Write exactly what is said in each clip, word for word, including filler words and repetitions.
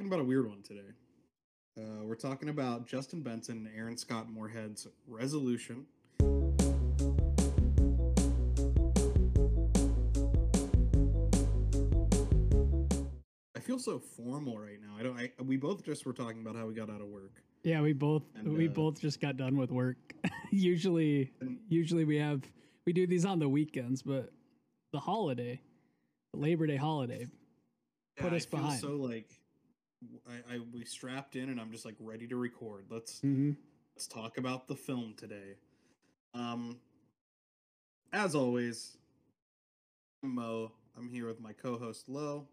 talking about a weird one today. Uh, we're talking about Justin Benson and Aaron Scott Moorhead's Resolution. I feel so formal right now. I don't. I, we both just were talking about how we got out of work. Yeah, we both And, we uh, both just got done with work. usually, And- usually we have we do these on the weekends, but the holiday, the Labor Day holiday, put Yeah, us I feel behind. so like I, I we strapped in and I'm just like ready to record. Let's hmm let's talk about the film today. Um, as always, I'm Mo. I'm here with my co-host Lo.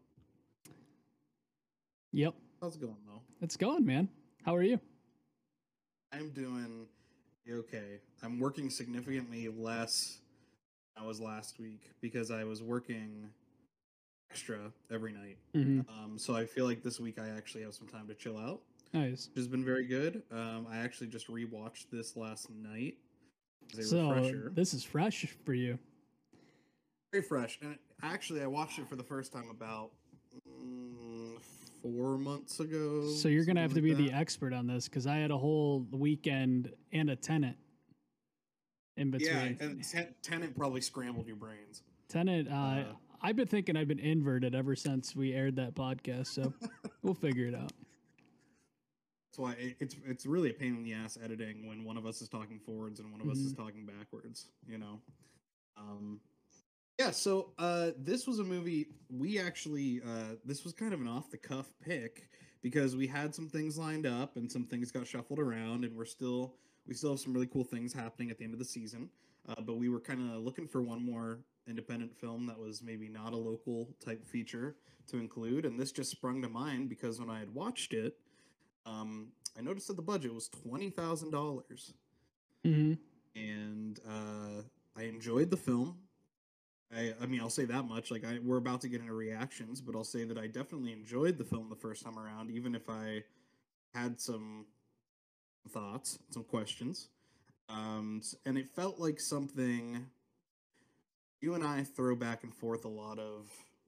Yep, How's it going, Lo? it's going, man. How are you? I'm doing okay. I'm working significantly less than I was last week because I was working extra every night. hmm Um, so I feel like this week I actually have some time to chill out, Nice. which has been very good. Um, I actually just rewatched this last night as a So refresher. this is fresh for you. Very fresh. And actually, I watched it for the first time about mm, four months ago. So you're gonna have to something be like the that. expert on this because I had a whole weekend and a tenant in between. Yeah, and Ten- Tenet probably scrambled your brains. Tenant, uh, Uh, I've been thinking I've been inverted ever since we aired that podcast, so we'll figure it out. That's why it, it's it's really a pain in the ass editing when one of us is talking forwards and one of us is talking backwards. You know. Um, yeah. So uh, this was a movie we actually uh, this was kind of an off the cuff pick because we had some things lined up and some things got shuffled around and we're still we still have some really cool things happening at the end of the season. Uh, but we were kind of looking for one more independent film that was maybe not a local type feature to include, and this just sprung to mind because when I had watched it. Um, I noticed that the budget was twenty thousand dollars, hmm and uh, I enjoyed the film. I, I mean, I'll say that much. Like, I, we're about to get into reactions, but I'll say that I definitely enjoyed the film the first time around, even if I had some thoughts, some questions. Um, and it felt like something you and I throw back and forth a lot of.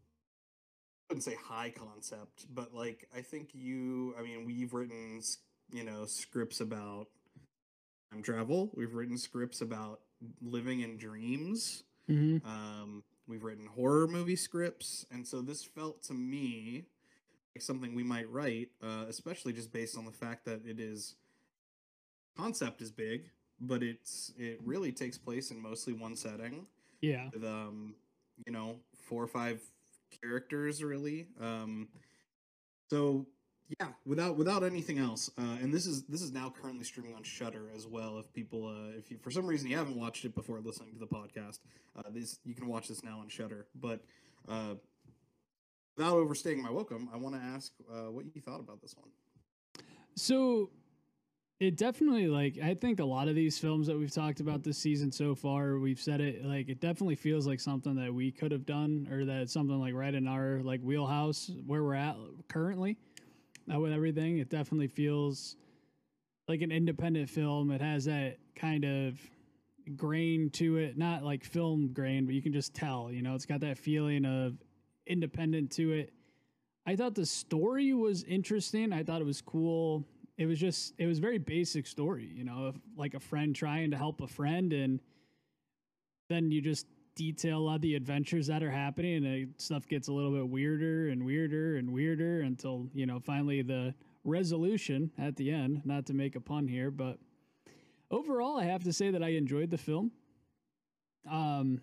I wouldn't say high concept, but like I think you. I mean, we've written you know scripts about time travel. We've written scripts about living in dreams. hmm Um, we've written horror movie scripts, and so this felt to me like something we might write, uh, especially just based on the fact that it is concept is big, but it's it really takes place in mostly one setting Yeah. with um, you know four or five characters really. Um, so yeah, without without anything else, uh, and this is this is now currently streaming on Shutter as well. If people, uh, if you for some reason you haven't watched it before listening to the podcast, uh, this you can watch this now on Shutter. But uh, without overstaying my welcome, I want to ask uh, what you thought about this one. So it definitely like I think a lot of these films that we've talked about this season so far, we've said it like it definitely feels like something that we could have done or that something like right in our like wheelhouse where we're at currently. Uh, with everything, it definitely feels like an independent film. It has that kind of grain to it, not like film grain, but you can just tell, you know, it's got that feeling of independent to it. I thought the story was interesting. I thought it was cool. It was just, it was very basic story, you know, of like a friend trying to help a friend, and then you just detail a lot of the adventures that are happening, and it, stuff gets a little bit weirder and weirder and weirder until, you know, finally the resolution at the end. Not to make a pun here, but overall, I have to say that I enjoyed the film. Um,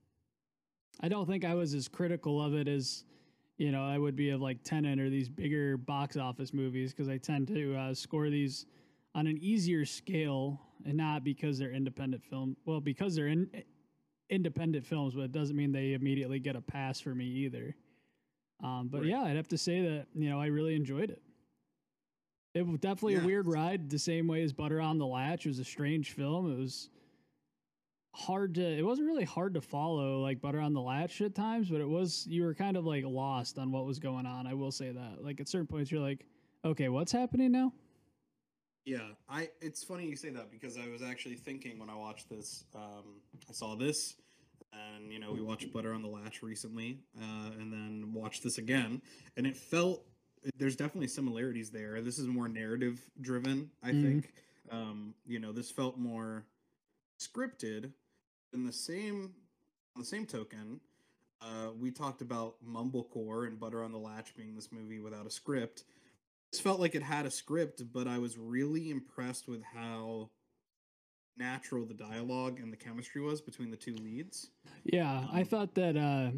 I don't think I was as critical of it as, you know, I would be of like Tenet or these bigger box office movies, because I tend to uh, score these on an easier scale, and not because they're independent film. Well, because they're in independent films, but it doesn't mean they immediately get a pass for me either. Um, but Right. yeah, I'd have to say that, you know, I really enjoyed it. It was definitely Yeah. a weird ride, the same way as Butter on the Latch. It was a strange film. It was hard to, it wasn't really hard to follow like Butter on the Latch at times, but it was, you were kind of like lost on what was going on. I will say that. Like at certain points, you're like, okay, what's happening now? Yeah, I. It's funny you say that because I was actually thinking when I watched this. Um, I saw this, and you know we watched Butter on the Latch recently, uh, and then watched this again, and it felt there's definitely similarities there. This is more narrative driven, I Mhm. think. Um, you know, this felt more scripted. In the same on the same token, uh, we talked about Mumblecore and Butter on the Latch being this movie without a script. This felt like it had a script, but I was really impressed with how natural the dialogue and the chemistry was between the two leads. Yeah, I Um, thought that uh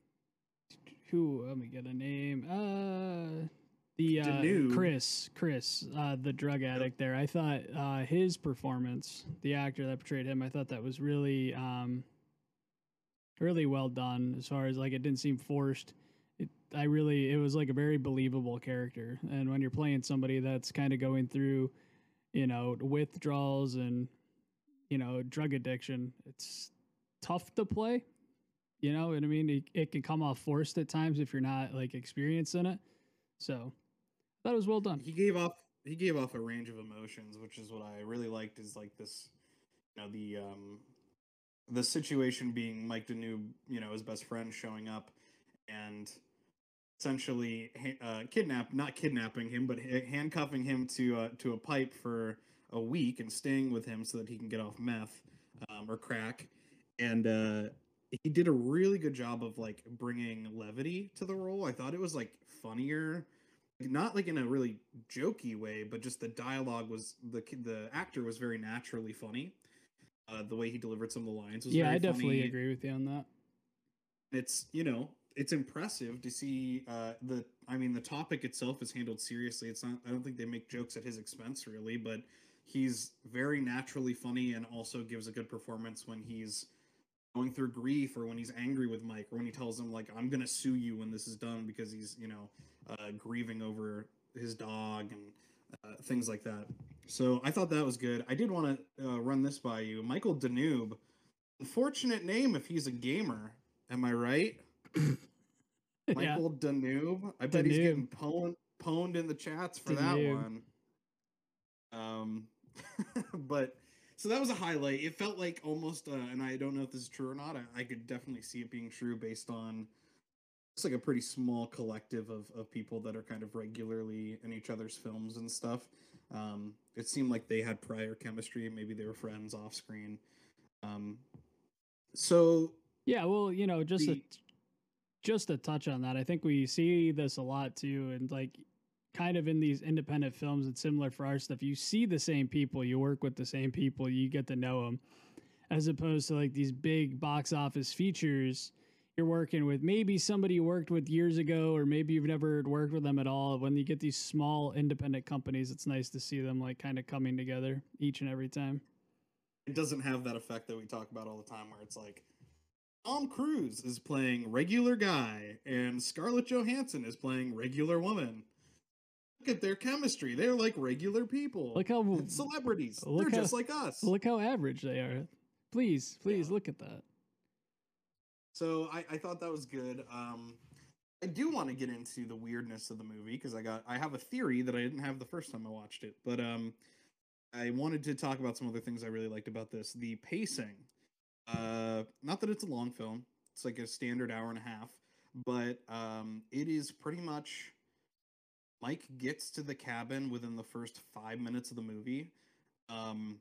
who let me get a name. Uh the uh Danube, Chris, Chris, uh the drug yep, addict there. I thought uh his performance, the actor that portrayed him, I thought that was really um really well done as far as like it didn't seem forced. It I really it was like a very believable character. And when you're playing somebody that's kind of going through, you know, withdrawals and, you know, drug addiction, it's tough to play. You know what I mean? It, it can come off forced at times if you're not like experienced in it. So that was well done. he gave off he gave off a range of emotions, which is what I really liked. Is like this, you know, the um, the situation being Mike Danube, you know, his best friend showing up and essentially uh, kidnap, not kidnapping him, but handcuffing him to uh, to a pipe for a week and staying with him so that he can get off meth um, or crack. And uh, he did a really good job of like bringing levity to the role. I thought it was like funnier, not like in a really jokey way, but just the dialogue was the the actor was very naturally funny. Uh, the way he delivered some of the lines was Yeah, very I definitely funny. agree with you on that. It's, you know, it's impressive to see uh, the. I mean, the topic itself is handled seriously. It's not. I don't think they make jokes at his expense really, but he's very naturally funny and also gives a good performance when he's going through grief or when he's angry with Mike or when he tells him like I'm gonna sue you when this is done because he's, you know, uh, grieving over his dog and uh, things like that. So I thought that was good. I did want to uh, run this by you, Michael Danube. Unfortunate name if he's a gamer. Am I right? Yeah, Michael Danube. I the bet he's noob, getting pwned, pwned in the chats for the that noob. one. Um, but so that was a highlight. It felt like almost, uh, and I don't know if this is true or not. I, I could definitely see it being true based on it's like a pretty small collective of, of people that are kind of regularly in each other's films and stuff. Um, it seemed like they had prior chemistry. Maybe they were friends off screen. Um, so Yeah, well, you know, just a the just a touch on that. I think we see this a lot too, and like kind of in these independent films and similar for our stuff, you see the same people, you work with the same people, you get to know them, as opposed to like these big box office features. You're working with maybe somebody you worked with years ago, or maybe you've never worked with them at all. When you get these small independent companies, it's nice to see them like kind of coming together each and every time. it doesn't have that effect that we talk about all the time where it's like Tom Cruise is playing regular guy and Scarlett Johansson is playing regular woman. Look at their chemistry. They're like regular people. Look how It's celebrities. They're look how just like us. look how average they are. Please, please Yeah. look at that. So I, I thought that was good. Um, I do want to get into the weirdness of the movie because I got I have a theory that I didn't have the first time I watched it. But um, I wanted to talk about some other things I really liked about this. The pacing. Uh, not that it's a long film. It's like a standard hour and a half, but um, it is pretty much Mike gets to the cabin within the first five minutes of the movie. Um,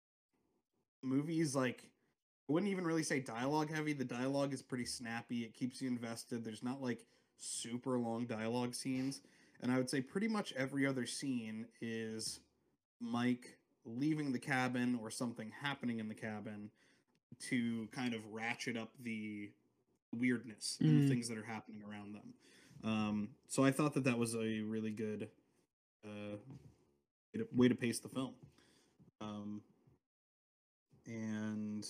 movie's like I wouldn't even really say dialogue heavy. The dialogue is pretty snappy. It keeps you invested. There's not like super long dialogue scenes, and I would say pretty much every other scene is Mike leaving the cabin or something happening in the cabin to kind of ratchet up the weirdness and the Mm. things that are happening around them. Um, so I thought that that was a really good uh, way, to, way to pace the film. Um, and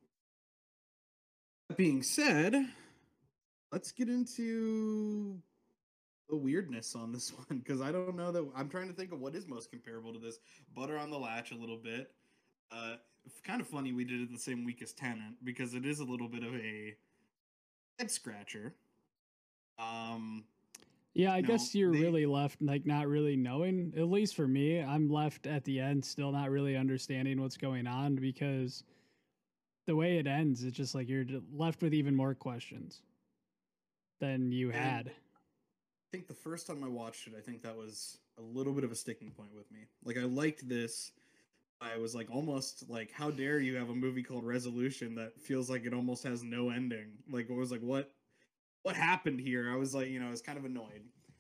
that being said, let's get into the weirdness on this one because I don't know that I'm trying to think of what is most comparable to this. Butter on the Latch a little bit. Uh, kind of funny we did it the same week as Tenant because it is a little bit of a head scratcher. Um, Yeah, I you know, guess you're they really left like not really knowing. At least for me, I'm left at the end still not really understanding what's going on because the way it ends, it's just like you're left with even more questions than you and had. think the first time I watched it, I think that was a little bit of a sticking point with me. Like I liked this. I was like almost like, how dare you have a movie called Resolution that feels like it almost has no ending? Like, I was like, what what happened here? I was like, you know, I was kind of annoyed.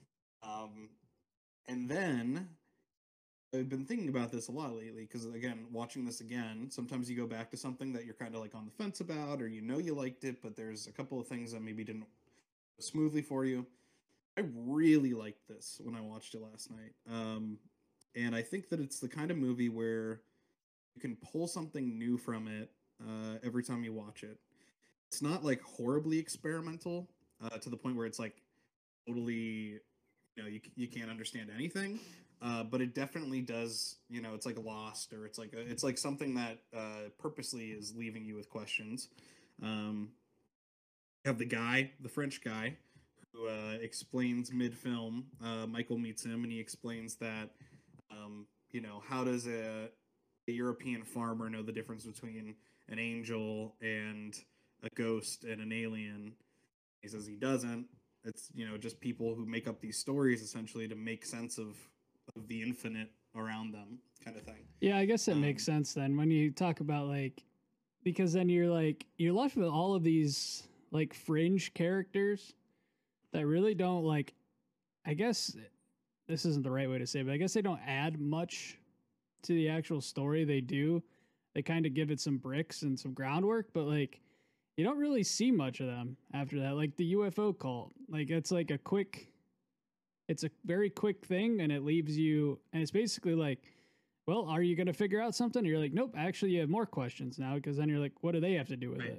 Um, and then I've been thinking about this a lot lately because, again, watching this again, sometimes you go back to something that you're kind of like on the fence about, or you know you liked it, but there's a couple of things that maybe didn't go smoothly for you. I really liked this when I watched it last night. Um, and I think that it's the kind of movie where you can pull something new from it uh, every time you watch it. It's not like horribly experimental uh, to the point where it's like totally, you know, you, you can't understand anything. Uh, but it definitely does, you know, it's like Lost, or it's like a, it's like something that uh, purposely is leaving you with questions. Um, you have the guy, the French guy, who uh, explains mid-film. Uh, Michael meets him, and he explains that, um, you know, how does a, a European farmer know the difference between an angel and a ghost and an alien? He says he doesn't. It's, you know, just people who make up these stories essentially to make sense of of the infinite around them, kind of thing. Yeah, I guess it Um, makes sense then when you talk about like, because then you're like you're left with all of these like fringe characters that really don't like, I guess this isn't the right way to say it, but I guess they don't add much to the actual story. They do. They kind of give it some bricks and some groundwork, but like you don't really see much of them after that. Like the U F O cult. Like it's like a quick it's a very quick thing and it leaves you and it's basically like, well, are you going to figure out something? And you're like, nope, actually you have more questions now because then you're like, what do they have to do with right. it?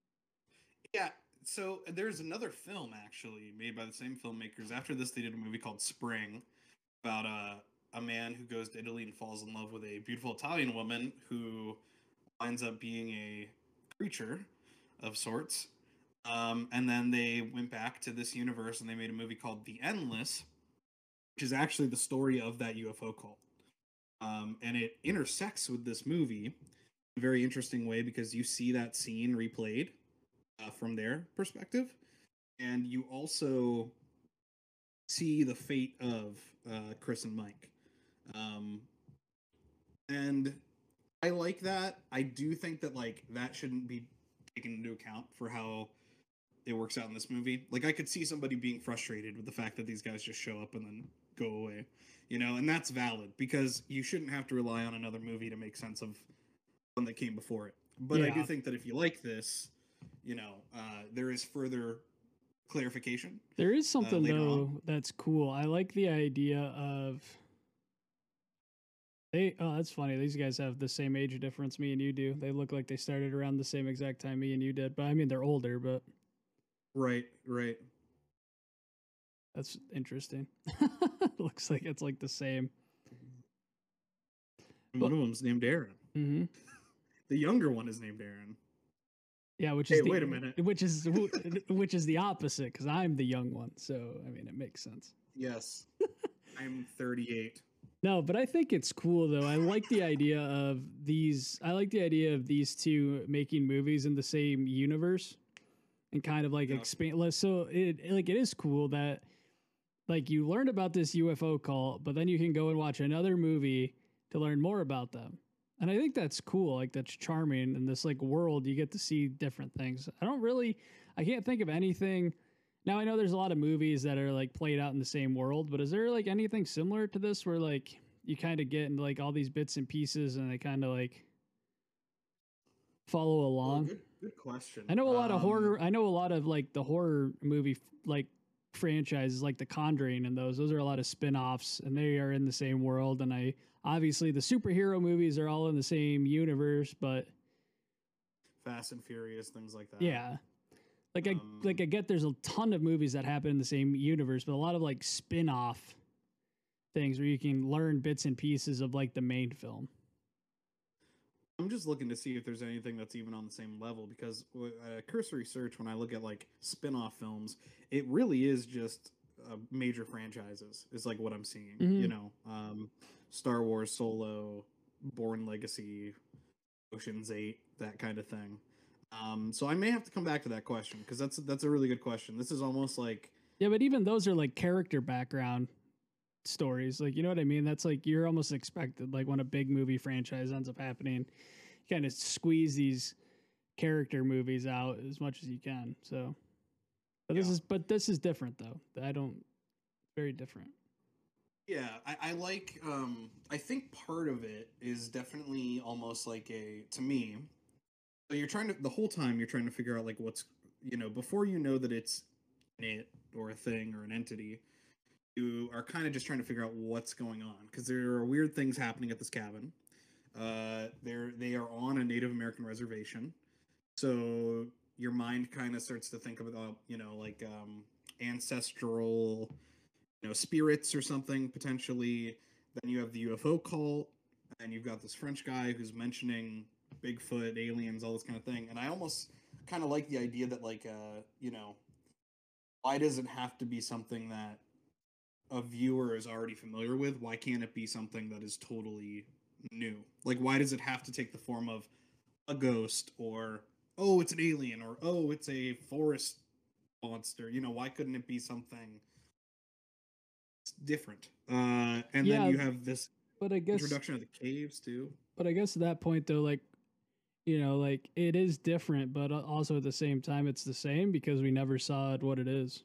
Yeah. So there's another film actually made by the same filmmakers. After this, they did a movie called Spring about a a man who goes to Italy and falls in love with a beautiful Italian woman who winds up being a creature of sorts. Um, and then they went back to this universe and they made a movie called The Endless, which is actually the story of that U F O cult. Um, and it intersects with this movie in a very interesting way because you see that scene replayed uh, from their perspective, and you also see the fate of uh, Chris and Mike. Um, and I like that. I do think that like that shouldn't be taken into account for how it works out in this movie. Like I could see somebody being frustrated with the fact that these guys just show up and then go away, you know, and that's valid because you shouldn't have to rely on another movie to make sense of one that came before it. But I do Yeah. think that if you like this, you know, uh, there is further clarification There is uh, something later though on. that's cool. I like the idea of they oh that's funny. These guys have the same age difference me and you do. They look like they started around the same exact time me and you did. But I mean they're older, but Right, right. that's interesting. Looks like it's like the same. And But one of them's named Aaron. mm-hmm. The younger one is named Aaron. Yeah, which Hey, is the wait a minute. which is which is the opposite because I'm the young one. So I mean, it makes sense. Yes, I'm thirty-eight. No, but I think it's cool though. I like the idea of these. I like the idea of these two making movies in the same universe and kind of like Yeah. expand. So it like it is cool that like you learned about this U F O cult, but then you can go and watch another movie to learn more about them. And I think that's cool. Like that's charming in this like world. You get to see different things. I don't really, I can't think of anything. Now I know there's a lot of movies that are like played out in the same world, but is there like anything similar to this where like you kind of get into like all these bits and pieces and they kind of like follow Well, along? good, good question. I know a lot of Um, horror. I know a lot of like the horror movie like franchises, like The Conjuring, and those. Those are a lot of spin-offs, and they are in the same world. And I obviously the superhero movies are all in the same universe, but Fast and Furious, things like that. yeah, like I Um, like I get there's a ton of movies that happen in the same universe, but a lot of like spin-off things where you can learn bits and pieces of like the main film. I'm just looking to see if there's anything that's even on the same level because uh, cursory search when I look at like spin-off films, it really is just uh, major franchises is like what I'm seeing. Mhm. You know, um, Star Wars, Solo, Born Legacy, Ocean's Eight, that kind of thing. Um, so I may have to come back to that question because that's that's a really good question. This is almost like Yeah, but even those are like character background stories. Like, you know what I mean? That's like you're almost expected. Like when a big movie franchise ends up happening, you kind of squeeze these character movies out as much as you can. So, but this Yeah. is but this is different though. I don't very different. Yeah, I, I like. Um, I think part of it is definitely almost like a to me. So you're trying to the whole time you're trying to figure out like what's you know before you know that it's an it or a thing or an entity. You are kind of just trying to figure out what's going on because there are weird things happening at this cabin. Uh, they're they are on a Native American reservation, so your mind kind of starts to think about you know like um, ancestral you know spirits or something potentially. Then you have the U F O cult, and you've got this French guy who's mentioning Bigfoot, aliens, all this kind of thing. And I almost kind of like the idea that like uh you know why does it have to be something that a viewer is already familiar with? Why can't it be something that is totally new? Like why does it have to take the form of a ghost or oh it's an alien or oh it's a forest monster? You know why couldn't it be something different? Uh, and then Yeah, you have this but I guess introduction of the caves too. but I guess at that point though, like you know, like it is different, but also at the same time, it's the same because we never saw it what it is.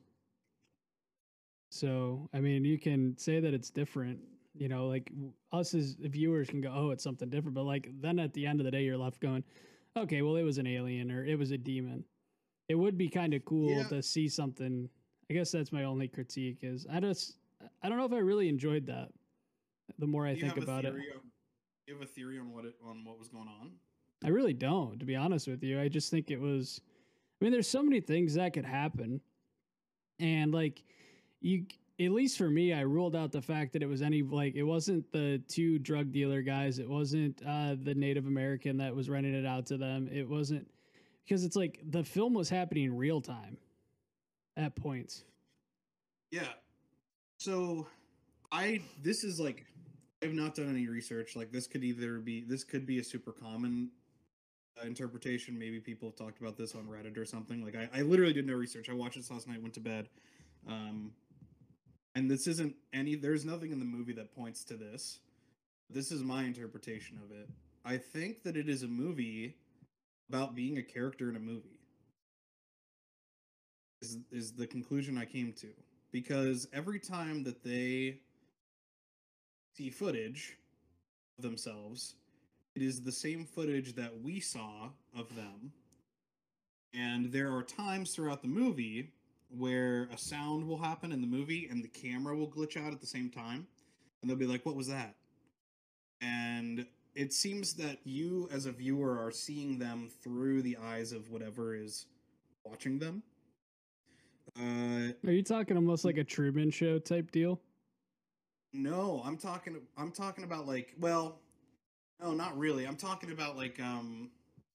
So, I mean, you can say that it's different, you know, like us as viewers can go, oh, it's something different. But like then at the end of the day, you're left going, okay, well, it was an alien or it was a demon. It would be kind of cool Yeah, to see something. I guess that's my only critique is I just, I don't know if I really enjoyed that the more I do you think have a about it. theory? On, do you have a theory on what it on what was going on? I really don't, to be honest with you. I just think it was, I mean, there's so many things that could happen. And like, you, at least for me, I ruled out the fact that it was any, like, it wasn't the two drug dealer guys. It wasn't uh, the Native American that was renting it out to them. It wasn't, because it's like the film was happening in real time at points. Yeah. So I this is like I've not done any research. Like this could either be this could be a super common uh, interpretation. Maybe people have talked about this on Reddit or something. Like I, I literally did no research. I watched this last night, went to bed. Um, and this isn't any. There's nothing in the movie that points to this. This is my interpretation of it. I think that it is a movie about being a character in a movie. Is is the conclusion I came to because every time that they see footage of themselves, it is the same footage that we saw of them. And there are times throughout the movie where a sound will happen in the movie and the camera will glitch out at the same time. And they'll be like, what was that? And it seems that you, as a viewer, are seeing them through the eyes of whatever is watching them. Uh, Are you talking almost like a Truman Show type deal? no, I'm talking. I'm talking about like. Well, no, not really. I'm talking about like. Um,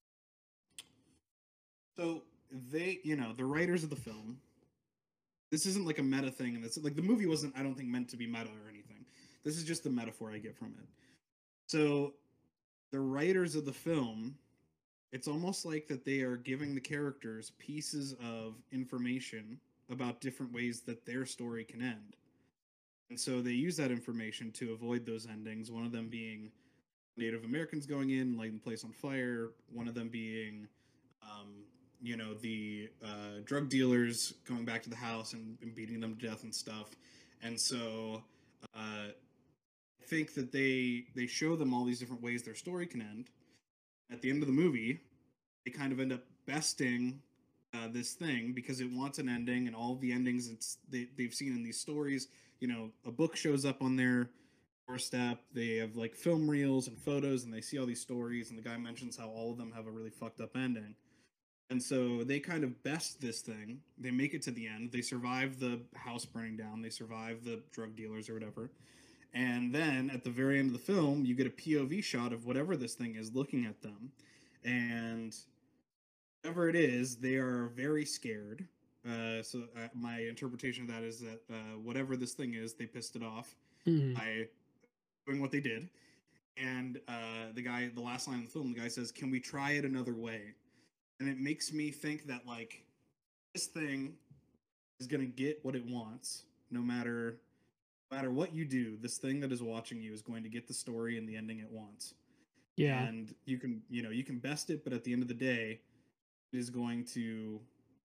so they, you know, the writers of the film. This isn't like a meta thing, and it's like the movie wasn't. I don't think meant to be meta or anything. This is just the metaphor I get from it. So the writers of the film, it's almost like that they are giving the characters pieces of information about different ways that their story can end. And so they use that information to avoid those endings, one of them being Native Americans going in, lighting the place on fire, one of them being, um, you know, the uh, drug dealers going back to the house and, and beating them to death and stuff. And so uh, I think that they they show them all these different ways their story can end. At the end of the movie, they kind of end up besting uh, this thing because it wants an ending, and all of the endings it's they, they've seen in these stories. You know, a book shows up on their doorstep. They have like film reels and photos, and they see all these stories. And the guy mentions how all of them have a really fucked up ending. And so they kind of best this thing. They make it to the end. They survive the house burning down. They survive the drug dealers or whatever. And then at the very end of the film, you get a P O V shot of whatever this thing is looking at them. And whatever it is, they are very scared. Uh, so uh, my interpretation of that is that uh, whatever this thing is, they pissed it off Mm-hmm. by doing what they did. And uh, the guy, the last line of the film, the guy says, "Can we try it another way?" And it makes me think that like this thing is going to get what it wants, no matter no matter what you do. This thing that is watching you is going to get the story and the ending it wants. Yeah. And you can, you know, you can best it, but at the end of the day, it is going to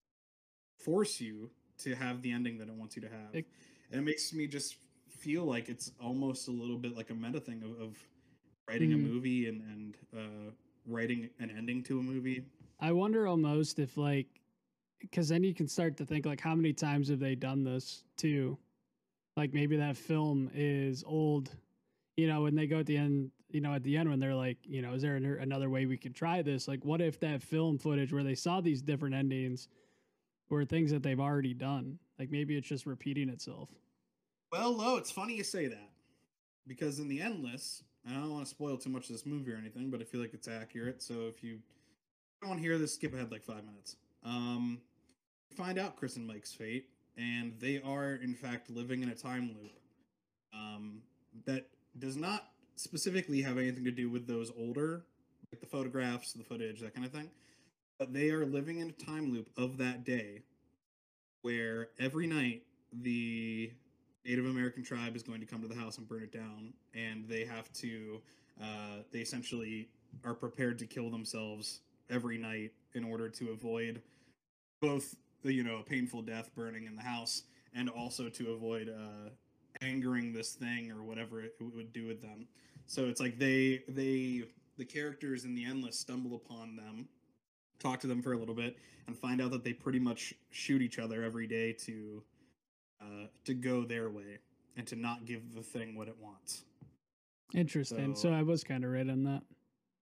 force you to have the ending that it wants you to have. It, and it makes me just feel like it's almost a little bit like a meta thing of, of writing mm. a movie and, and uh, writing an ending to a movie. I wonder almost if, like, because then you can start to think, like, how many times have they done this too? Like, maybe that film is old, you know, when they go at the end, you know, at the end when they're like, you know, is there another way we could try this? Like, what if that film footage where they saw these different endings were things that they've already done? Like, maybe it's just repeating itself. Well, Lo, it's funny you say that, because in The Endless, I don't want to spoil too much of this movie or anything, but I feel like it's accurate. So if you don't want to hear this, skip ahead like five minutes. Um, find out Chris and Mike's fate, and they are, in fact, living in a time loop um, that does not specifically have anything to do with those older, like the photographs, the footage, that kind of thing. But they are living in a time loop of that day where every night the Native American tribe is going to come to the house and burn it down, and they have to, uh, they essentially are prepared to kill themselves every night in order to avoid both the, you know, a painful death burning in the house, and also to avoid uh, angering this thing or whatever it would do with them. So it's like they, they, the characters in The Endless stumble upon them, talk to them for a little bit, and find out that they pretty much shoot each other every day to uh, to go their way and to not give the thing what it wants. Interesting. So, so I was kind of right on that.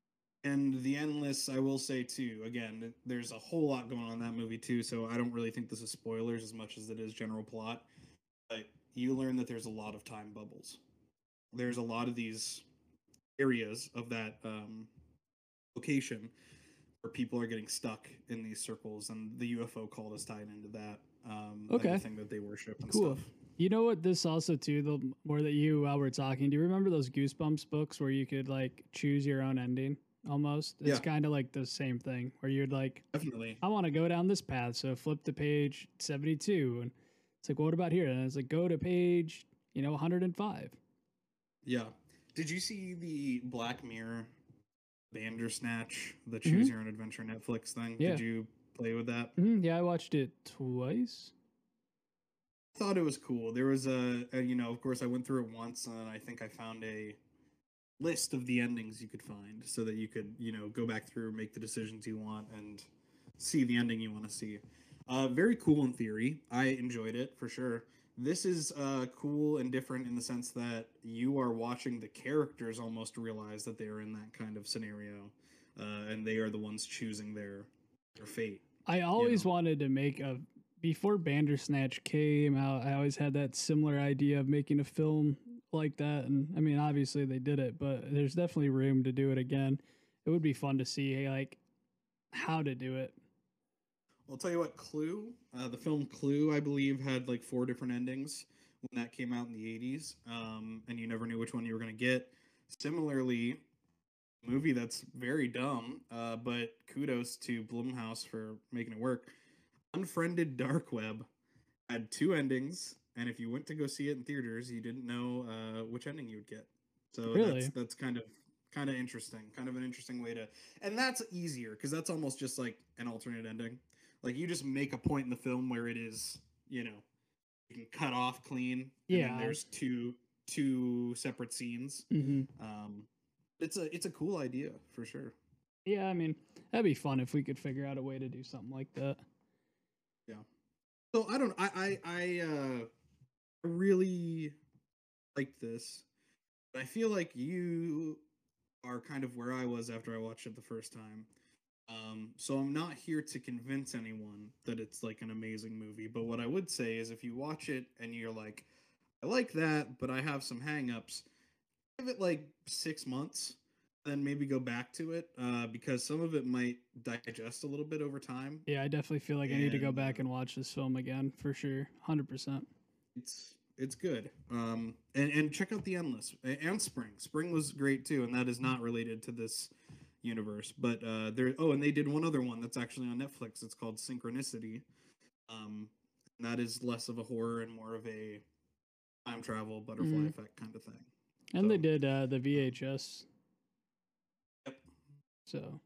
And The Endless, I will say too, again, there's a whole lot going on in that movie too, so I don't really think this is spoilers as much as it is general plot. But you learn that there's a lot of time bubbles. There's a lot of these areas of that um, location where people are getting stuck in these circles, and the U F O cult is tied into that. Um, okay. Like the thing that they worship and cool. stuff. You know what? This also too. The more that you while we're talking, do you remember those Goosebumps books where you could like choose your own ending? Almost, it's yeah. kind of like the same thing where you'd like, definitely, I want to go down this path, so flip to page seventy-two, and it's like, well, what about here? And it's like, go to page, you know, one hundred five. Yeah. Did you see the Black Mirror Bandersnatch, the Choose mm-hmm. Your Own Adventure Netflix thing? Yeah. Did you play with that? Mm-hmm. Yeah, I watched it twice. I thought it was cool. There was a, a, you know, of course, I went through it once, and I think I found a list of the endings you could find so that you could, you know, go back through, make the decisions you want, and see the ending you want to see. Uh, very cool in theory. I enjoyed it for sure. This is uh, cool and different in the sense that you are watching the characters almost realize that they are in that kind of scenario, uh, and they are the ones choosing their their fate. I always you know? wanted to make a before Bandersnatch came out. I always had that similar idea of making a film like that, and I mean, obviously they did it, but there's definitely room to do it again. It would be fun to see, like, how to do it. I'll tell you what, Clue, uh, the film Clue, I believe, had like four different endings when that came out in the eighties, um, and you never knew which one you were going to get. Similarly, a movie that's very dumb, uh, but kudos to Blumhouse for making it work. Unfriended Dark Web had two endings, and if you went to go see it in theaters, you didn't know uh, which ending you would get. So really? that's that's kind of kind of interesting, kind of an interesting way to, and that's easier because that's almost just like an alternate ending. Like, you just make a point in the film where it is, you know, you can cut off clean. Yeah. And then there's two two separate scenes. Mm-hmm. Um, it's a it's a cool idea for sure. Yeah, I mean, that'd be fun if we could figure out a way to do something like that. Yeah. So I don't. I I I uh, really like this. But I feel like you are kind of where I was after I watched it the first time. Um, so I'm not here to convince anyone that it's like an amazing movie, but what I would say is if you watch it and you're like, I like that, but I have some hang-ups, give it like six months, then maybe go back to it, uh, because some of it might digest a little bit over time. Yeah, I definitely feel like and, I need to go back and watch this film again for sure, one hundred percent. It's it's good. Um, and, and check out The Endless and Spring. Spring was great too, and that is not related to this universe, but uh there oh and they did one other one that's actually on Netflix. It's called Synchronicity. Um That is less of a horror and more of a time travel butterfly Mhm. effect kind of thing. And So, they did uh, the V H S. Yep. So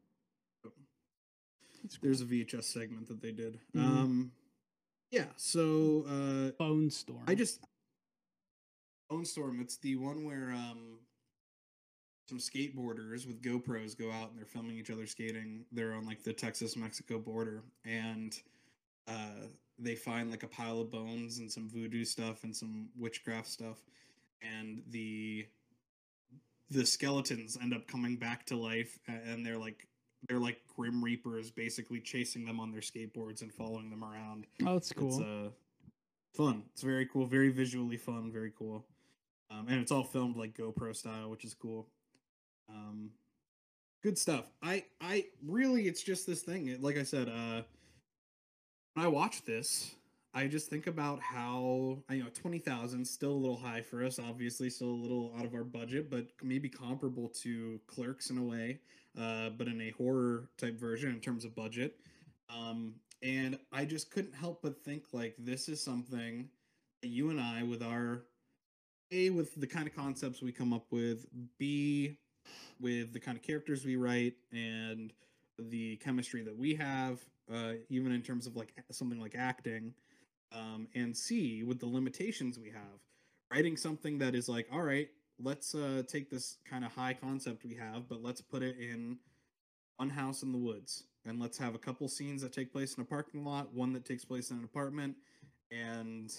that's There's a cool. V H S segment that they did. Mhm. Um, yeah. So uh, Bone Storm. I just Bone Storm. It's the one where um, some skateboarders with GoPros go out and they're filming each other skating. They're on like the Texas Mexico border, and uh, they find like a pile of bones and some voodoo stuff and some witchcraft stuff, and the the skeletons end up coming back to life, and they're like they're like grim reapers basically chasing them on their skateboards and following them around. Oh, that's cool. It's uh fun. It's very cool, very visually fun, very cool. Um, and it's all filmed like GoPro style, which is cool. Um, good stuff. I I really, it's just this thing. Like I said, uh, when I watch this, I just think about how I know twenty thousand still a little high for us, obviously still a little out of our budget, but maybe comparable to Clerks in a way, uh, but in a horror type version in terms of budget. Um, and I just couldn't help but think like this is something that you and I, with our A, with the kind of concepts we come up with, B, with the kind of characters we write and the chemistry that we have, uh, even in terms of like something like acting, um, and C, with the limitations we have, writing something that is like, all right, let's uh, take this kind of high concept we have, but let's put it in one house in the woods, and let's have a couple scenes that take place in a parking lot, one that takes place in an apartment, and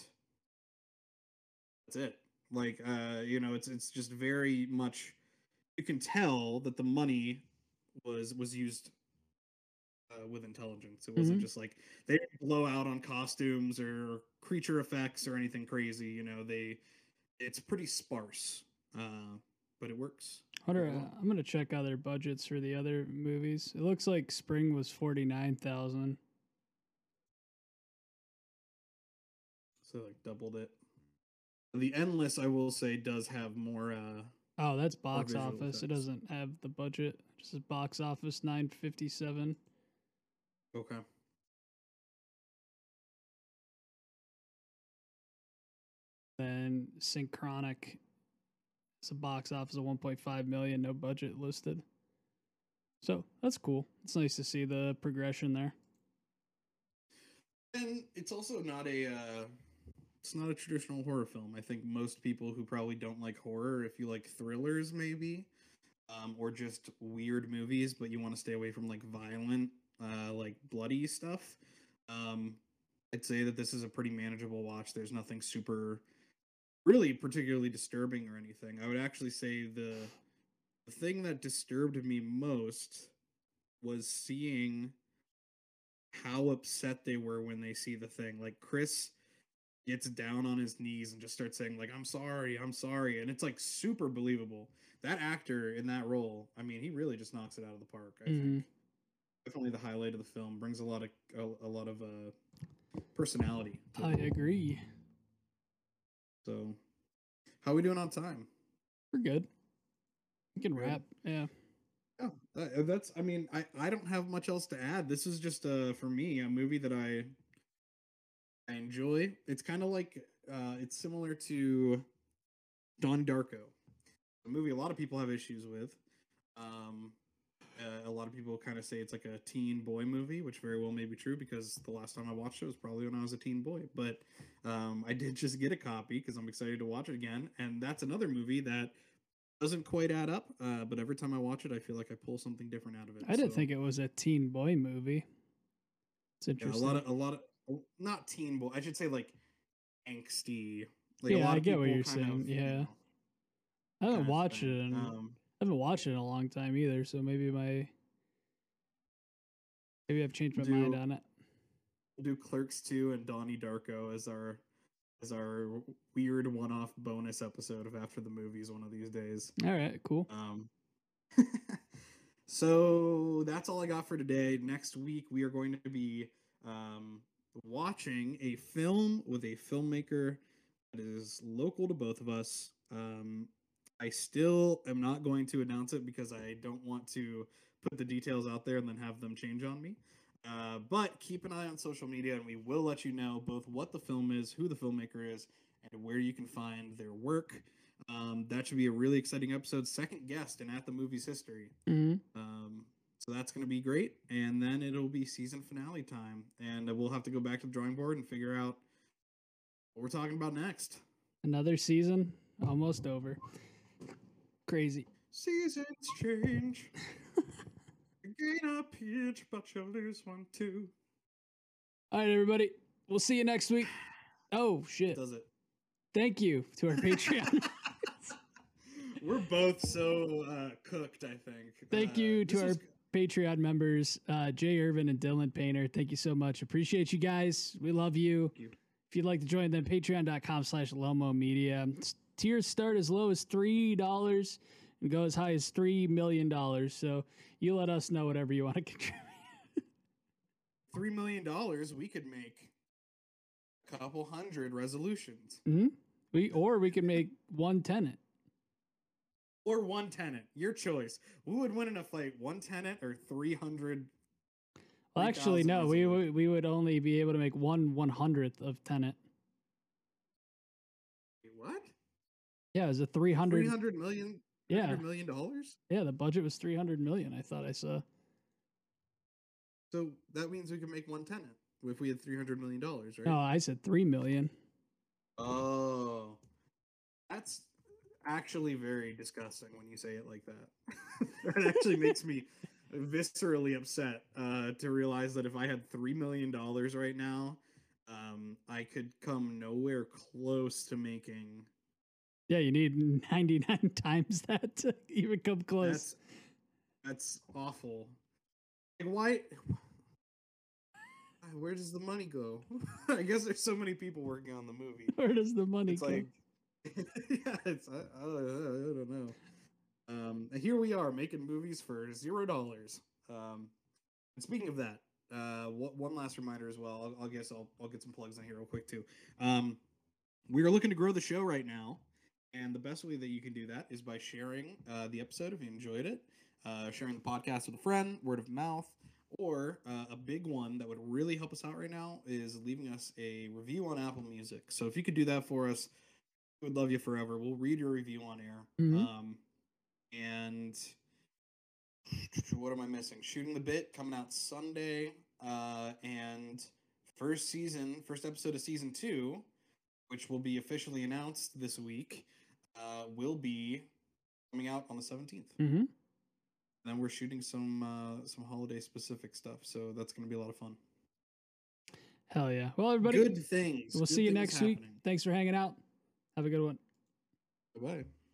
that's it. Like, uh, you know, it's it's just very much, you can tell that the money was was used uh, with intelligence. It wasn't Mhm. just like they didn't blow out on costumes or creature effects or anything crazy. You know, they it's pretty sparse, uh, but it works. Wonder, Very well. uh, I'm gonna check out their budgets for the other movies. It looks like Spring was forty nine thousand. So like doubled it. The Endless, I will say, does have more. Uh, Oh, that's more box visual office. It effects. doesn't have the budget. It just says box office nine fifty seven. Okay. Then Synchronic. It's a box office of one point five million, no budget listed. So that's cool. It's nice to see the progression there. And it's also not a. Uh, it's not a traditional horror film. I think most people who probably don't like horror, if you like thrillers, maybe, um, or just weird movies, but you want to stay away from like violent, uh, like bloody stuff, um, I'd say that this is a pretty manageable watch. There's nothing super, really particularly disturbing or anything. I would actually say the the thing that disturbed me most was seeing how upset they were when they see the thing. Like Chris gets down on his knees and just starts saying like, I'm sorry, I'm sorry, and it's like super believable. That actor in that role, I mean, he really just knocks it out of the park. I Mm-hmm. think definitely the highlight of the film, brings a lot of a, a lot of uh personality to I it. agree. So how are we doing on time? We're good. We can Good. wrap. Yeah. Yeah, that, that's. I mean, I I don't have much else to add. This is just uh for me a movie that I I enjoy. It's kind of like uh it's similar to Donnie Darko, a movie a lot of people have issues with. Um, uh, a lot of people kind of say it's like a teen boy movie, which very well may be true because the last time I watched it was probably when I was a teen boy. But um, I did just get a copy because I'm excited to watch it again, and that's another movie that doesn't quite add up. Uh, but every time I watch it, I feel like I pull something different out of it. I didn't so, think it was a teen boy movie. It's yeah, a interesting. lot of a lot of not teen boy. I should say like angsty. Like yeah, a lot I of get what people you're kind saying. of, Yeah. you know, I haven't kind of watched thing. it in Um, I haven't watched it in a long time either, so maybe my maybe I've changed my do mind on it. do Clerks two and Donnie Darko as our as our weird one-off bonus episode of After the Movies one of these days. All right, cool. Um, so that's all I got for today. Next week we are going to be um, watching a film with a filmmaker that is local to both of us. Um, I still am not going to announce it because I don't want to put the details out there and then have them change on me. Uh, but keep an eye on social media, and we will let you know both what the film is, who the filmmaker is, and where you can find their work. Um, that should be a really exciting episode. Second guest in At the Movies history. Mm-hmm. Um, so that's going to be great. And then it'll be season finale time. And we'll have to go back to the drawing board and figure out what we're talking about next. Another season almost over. Crazy. Seasons change. You gain a pitch, but you lose one too. All right, everybody. We'll see you next week. Oh, shit. Does it? Thank you to our Patreon. We're both so uh, cooked, I think. Thank uh, you to our was... Patreon members, uh, Jay Irvin and Dylan Painter. Thank you so much. Appreciate you guys. We love you. you. If you'd like to join them, patreon.com slash Lomo Media. Tiers start as low as three dollars and go as high as three million dollars. So you let us know whatever you want to contribute. three million dollars, we could make a couple hundred resolutions. Mm-hmm. We Or we could make one tenant. Or one tenant, your choice. Who would win in a fight, one tenant or three hundred? Well, actually, no. We would we would only be able to make one one hundredth of tenant. What? Yeah, it was a three hundred. Three hundred million. Yeah, hundred million dollars. Yeah, the budget was three hundred million. I thought I saw. So that means we can make one tenant if we had three hundred million dollars, right? No, I said three million. Oh, that's actually very disgusting when you say it like that. That actually makes me viscerally upset uh, to realize that if I had three million dollars right now, um, I could come nowhere close to making. Yeah, you need ninety-nine times that to even come close. That's, that's awful. Like, why? Where does the money go? I guess there's so many people working on the movie. Where does the money it's go? Like, yeah, it's I, I, I don't know. Um, and here we are making movies for zero dollars. Um, and speaking of that, uh, what, one last reminder as well. I'll, I'll guess I'll I'll get some plugs in here real quick too. Um, we are looking to grow the show right now, and the best way that you can do that is by sharing uh, the episode if you enjoyed it, uh, sharing the podcast with a friend, word of mouth, or uh, a big one that would really help us out right now is leaving us a review on Apple Music. So if you could do that for us, we would love you forever. We'll read your review on air. Mm-hmm. Um, and what am I missing? Shooting the Bit coming out Sunday, uh, and first season, first episode of season two, which will be officially announced this week, uh, will be coming out on the seventeenth. Mm-hmm. And then we're shooting some uh, some holiday specific stuff, so that's going to be a lot of fun. Hell yeah! Well, everybody, good things. We'll good see you things next happening. week. Thanks for hanging out. Have a good one. Bye bye.